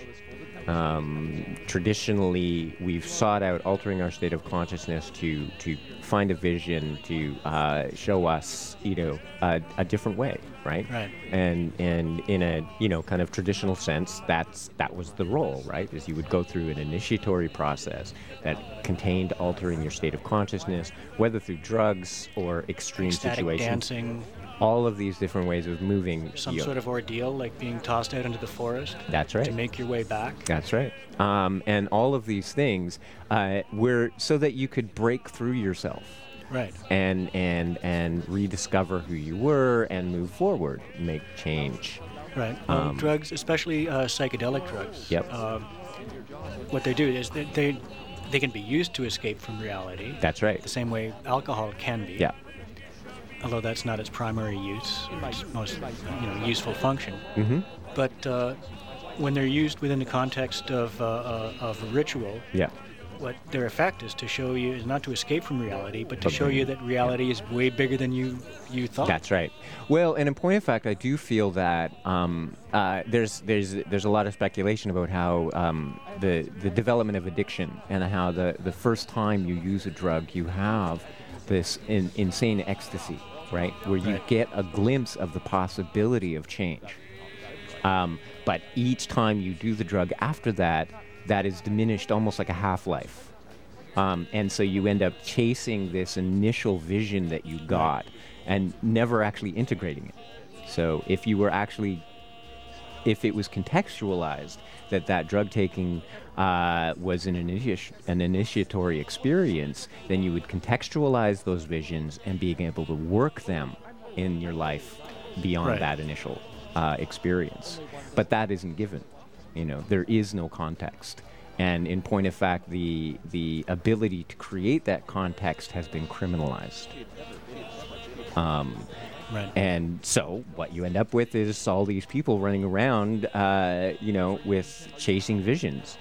Traditionally, we've sought out altering our state of consciousness to find a vision, to show us, a different way, right? Right. And in a kind of traditional sense, that was the role, right? Is you would go through an initiatory process that contained altering your state of consciousness, whether through drugs or extreme Ecstatic situations. Dancing. All of these different ways of moving. Some sort of ordeal, like being tossed out into the forest. That's right. To make your way back. That's right. And all of these things were so that you could break through yourself. Right. And rediscover who you were and move forward, make change. Right. Drugs, especially psychedelic drugs. Yep. What they do is they can be used to escape from reality. That's right. The same way alcohol can be. Yeah. Although that's not its primary use, most useful function. Mm-hmm. But when they're used within the context of a ritual, what their effect is to show you is not to escape from reality, but to show you that reality is way bigger than you thought. That's right. Well, and in point of fact, I do feel that there's a lot of speculation about how the development of addiction and how the first time you use a drug, you have this insane ecstasy, right? Where you get a glimpse of the possibility of change. But each time you do the drug after that, that is diminished almost like a half-life. And so you end up chasing this initial vision that you got and never actually integrating it. So if it was contextualized that drug taking was an initiatory experience, then you would contextualize those visions and being able to work them in your life beyond that initial experience. But that isn't given. There is no context. And in point of fact, the ability to create that context has been criminalized. And so what you end up with is all these people running around, with chasing visions.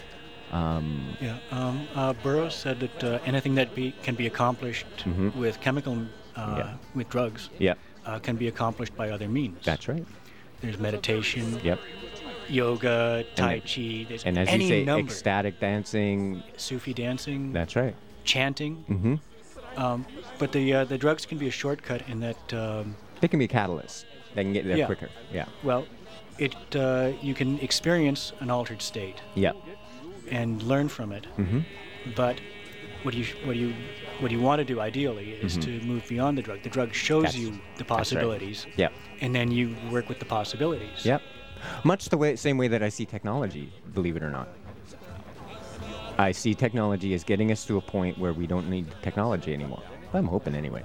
Burroughs said that anything that can be accomplished with chemical, with drugs, can be accomplished by other means. That's right. There's meditation. Yep. Yoga, Tai Chi, there's and as any you say, number. Ecstatic dancing. Sufi dancing. That's right. Chanting. Mm-hmm. But the drugs can be a shortcut in that... they can be a catalyst. They can get there quicker. Yeah. Well, you can experience an altered state. Yeah. And learn from it. Mm-hmm. But what you want to do ideally is to move beyond the drug. The drug shows you the possibilities. Right. Yeah. And then you work with the possibilities. Yep. Much the same way that I see technology, believe it or not. I see technology as getting us to a point where we don't need technology anymore. I'm hoping anyway.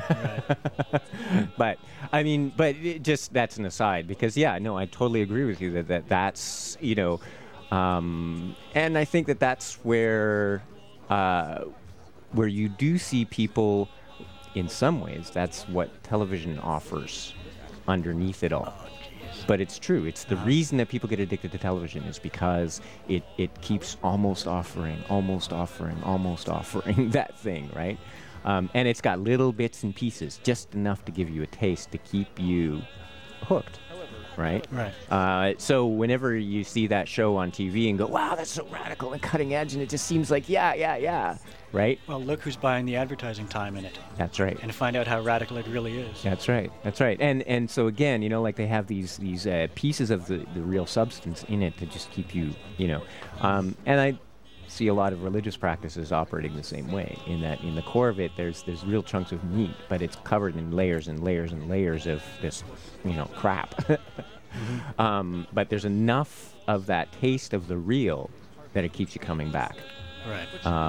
But that's an aside because I totally agree with you that's and I think that's where you do see people, in some ways, that's what television offers underneath it all. But it's true. It's the reason that people get addicted to television is because it keeps almost offering that thing, right? And it's got little bits and pieces, just enough to give you a taste to keep you hooked, right? Right. So whenever you see that show on TV and go, wow, that's so radical and cutting edge, and it just seems like, yeah, right? Well, look who's buying the advertising time in it. That's right. And find out how radical it really is. That's right. And so again, like they have these pieces of the real substance in it to just keep you, and I see a lot of religious practices operating the same way, in that in the core of it there's real chunks of meat, but it's covered in layers and layers and layers of this, crap. But there's enough of that taste of the real that it keeps you coming back. Right.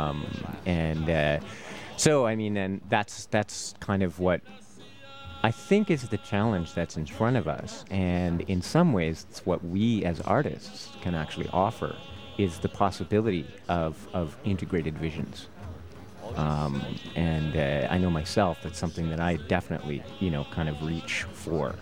So I mean, and that's kind of what I think is the challenge that's in front of us, and in some ways, it's what we as artists can actually offer, is the possibility of integrated visions. I know myself, that's something that I definitely, kind of reach for,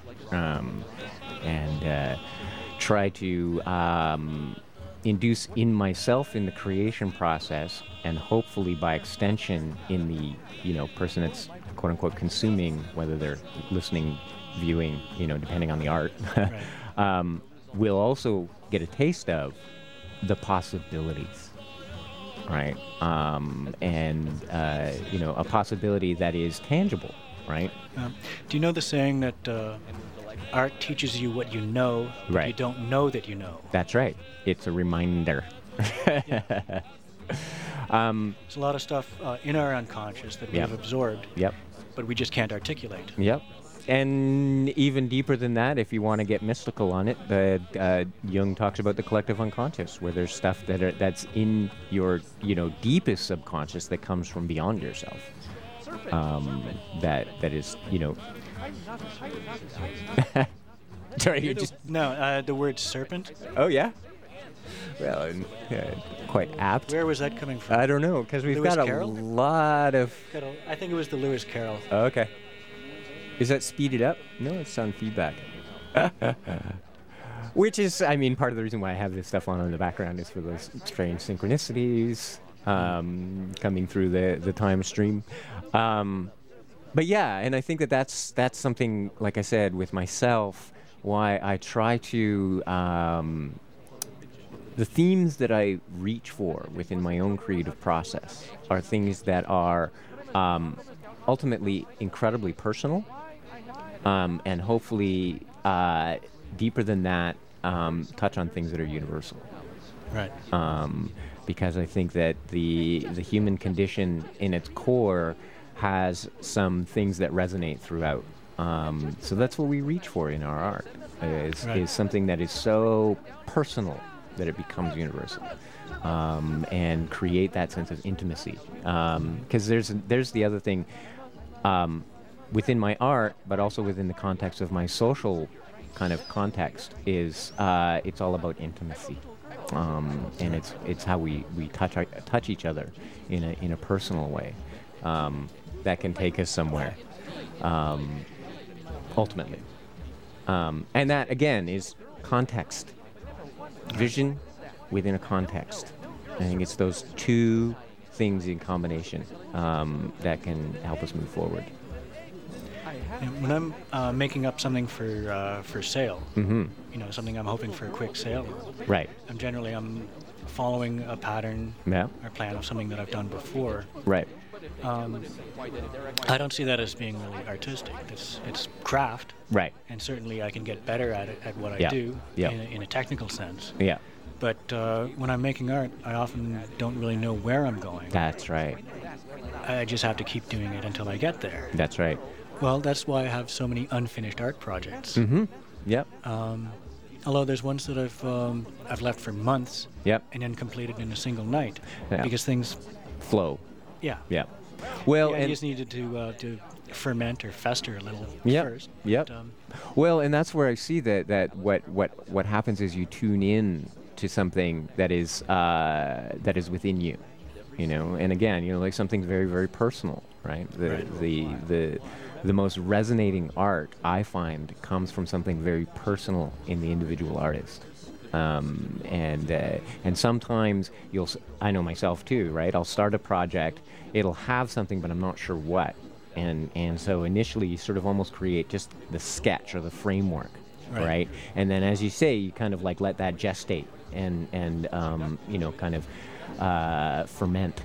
and try to induce in myself in the creation process, and hopefully by extension in the, person that's quote unquote consuming, whether they're listening, viewing, depending on the art, right. Will also get a taste of the possibilities. Right, a possibility that is tangible, right? Do you know the saying that art teaches you what you know, but right. you don't know that you know? That's right. It's a reminder. Yeah. There's a lot of stuff in our unconscious that we've absorbed, but we just can't articulate. Yep. And even deeper than that, if you want to get mystical on it, Jung talks about the collective unconscious, where there's stuff that's in your, deepest subconscious that comes from beyond yourself. That is, Sorry, you just... No, the word serpent. Oh, yeah? Well, quite apt. Where was that coming from? I don't know, because we've Lewis got Carroll? a lot of... I think it was the Lewis Carroll. Oh, okay. Is that speeded up? No, it's on feedback. Which is, part of the reason why I have this stuff on in the background is for those strange synchronicities coming through the time stream. But yeah, and I think that's something, like I said, with myself, why I try to... the themes that I reach for within my own creative process are things that are ultimately incredibly personal, and hopefully deeper than that, touch on things that are universal. Right. Because I think that the human condition in its core has some things that resonate throughout. So that's what we reach for in our art, is something that is so personal that it becomes universal, and create that sense of intimacy. Because there's the other thing, within my art, but also within the context of my social kind of context, is it's all about intimacy, and it's how we touch each other in a personal way, that can take us somewhere, ultimately, and that again is context. Vision within a context. I think it's those two things in combination that can help us move forward. When I'm making up something for sale, something I'm hoping for a quick sale, right? I'm following a pattern or plan of something that I've done before, right? I don't see that as being really artistic. It's craft, right? And certainly I can get better at it, at what I do, in a technical sense. Yeah. But when I'm making art, I often don't really know where I'm going. That's right. I just have to keep doing it until I get there. That's right. Well, that's why I have so many unfinished art projects. Mm-hmm. Yep. Although there's ones that I've left for months. Yep. And then completed in a single night, because things flow. Yeah. Yeah. Well, I just needed to ferment or fester a little first. Yep. But, well, and that's where I see that what happens is you tune in to something that is within you, and again, like something very, very personal, right? The most resonating art I find comes from something very personal in the individual artist. And sometimes I know myself too, right? I'll start a project, it'll have something, but I'm not sure what. And so initially you sort of almost create just the sketch or the framework, right? And then as you say, you kind of like let that gestate and kind of ferment.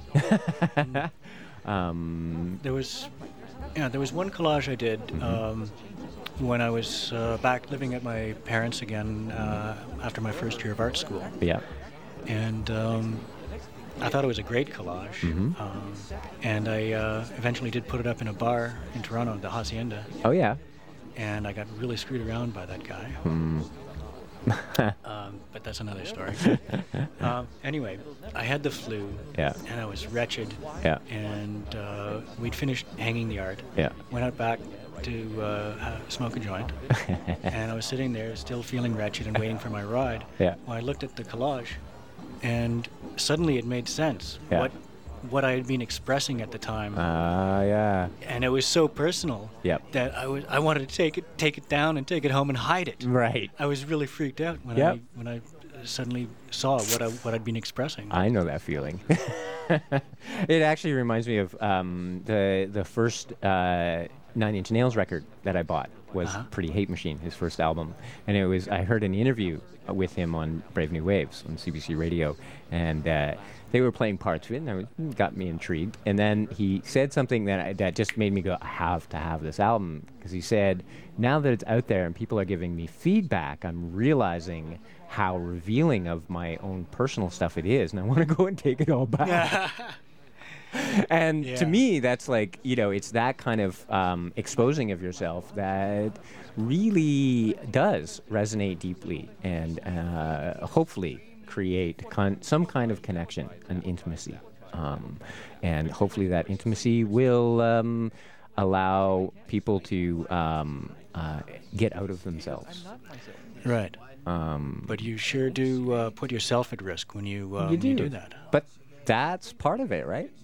There was one collage I did when I was back living at my parents' again after my first year of art school. Yeah. And I thought it was a great collage. And I eventually did put it up in a bar in Toronto, the Hacienda. Oh, yeah. And I got really screwed around by that guy. but that's another story. Anyway, I had the flu, and I was wretched, and we'd finished hanging the art, went out back to smoke a joint, and I was sitting there still feeling wretched and waiting for my ride. When I looked at the collage, and suddenly it made sense. What I had been expressing at the time. And it was so personal that I wanted to take it down and take it home and hide it. Right. I was really freaked out when I suddenly saw what I'd been expressing. I know that feeling. It actually reminds me of the first 9 Inch Nails record that I bought was Pretty Hate Machine, his first album, and I heard an interview with him on Brave New Waves on CBC Radio, and they were playing parts of it, and it got me intrigued. And then he said something that just made me go, I have to have this album, because he said, now that it's out there and people are giving me feedback, I'm realizing how revealing of my own personal stuff it is, and I want to go and take it all back. And to me, that's like, it's that kind of exposing of yourself that really does resonate deeply and hopefully create some kind of connection and intimacy. And hopefully that intimacy will allow people to get out of themselves. Right. But you sure do put yourself at risk when you do that. But that's part of it, right?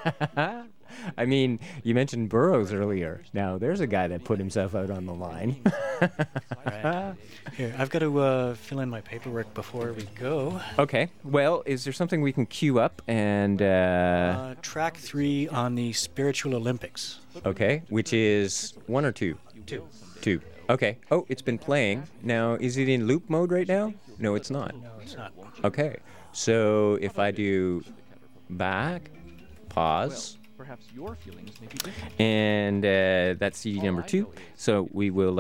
I mean, you mentioned Burroughs earlier. Now, there's a guy that put himself out on the line. Right. Here, I've got to fill in my paperwork before we go. Okay. Well, is there something we can queue up and... Track 3 on the Spiritual Olympics. Okay. Which is 1 or 2? 2. Okay. Oh, it's been playing. Now, is it in loop mode right now? No, it's not. No, it's not. Okay. So if I do back, pause... Perhaps your feelings may be different. And that's CD number 2. So we will...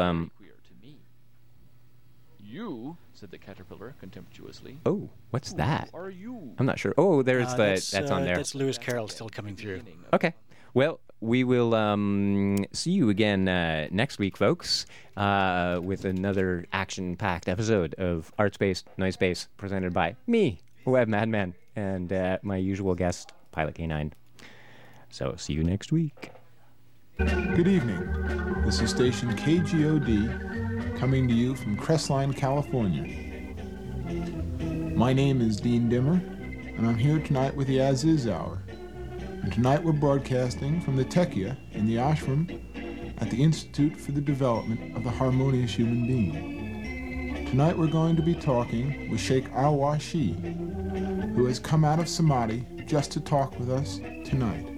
You, said the caterpillar contemptuously. Oh, what's that? Are you? I'm not sure. Oh, there's that's on there. That's Lewis Carroll still coming through. Okay. Well, we will see you again next week, folks, with another action-packed episode of Art Space, Noise Space, presented by me, Web Madman, and my usual guest, Pilot K9. So, see you next week. Good evening. This is station KGOD, coming to you from Crestline, California. My name is Dean Dimmer, and I'm here tonight with the As Is Hour. And tonight we're broadcasting from the Tekia in the ashram at the Institute for the Development of the Harmonious Human Being. Tonight we're going to be talking with Sheikh Al-Washi, who has come out of Samadhi just to talk with us tonight.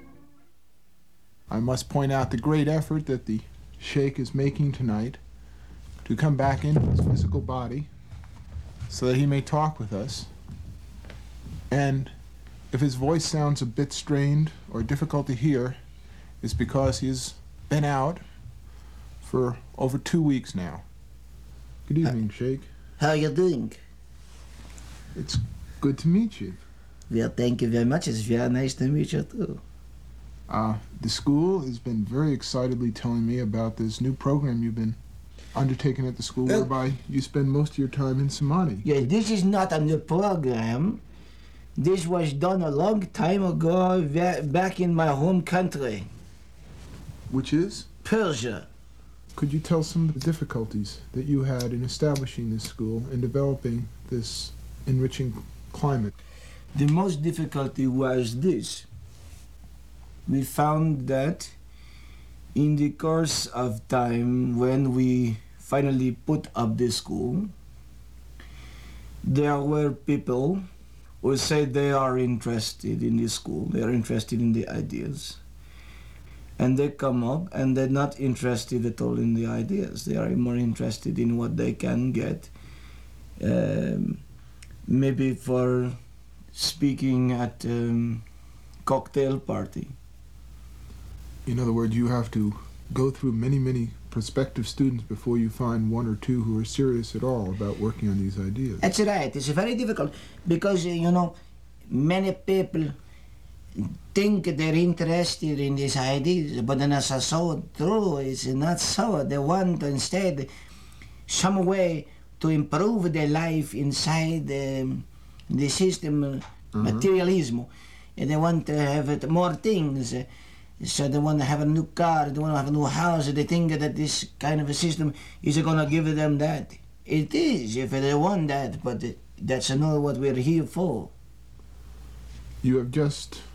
I must point out the great effort that the Sheikh is making tonight to come back into his physical body so that he may talk with us. And if his voice sounds a bit strained or difficult to hear, it's because he's been out for over 2 weeks now. Good evening, Sheikh. How are you doing? It's good to meet you. Well, thank you very much. It's very nice to meet you, too. The school has been very excitedly telling me about this new program you've been undertaking at the school, whereby you spend most of your time in Samadhi. Yeah, this is not a new program. This was done a long time ago, back in my home country. Which is? Persia. Could you tell some of the difficulties that you had in establishing this school and developing this enriching climate? The most difficulty was this. We found that in the course of time, when we finally put up the school, there were people who said they are interested in the school, they are interested in the ideas. And they come up and they're not interested at all in the ideas. They are more interested in what they can get, maybe for speaking at cocktail party. In other words, you have to go through many, many prospective students before you find 1 or 2 who are serious at all about working on these ideas. That's right. It's very difficult because, many people think they're interested in these ideas, but it's not so true. It's not so. They want instead some way to improve their life inside the system, materialism. And they want to have more things. So they want to have a new car, they want to have a new house. They think that this kind of a system is going to give them that. It is, if they want that, but that's not what we're here for. You have just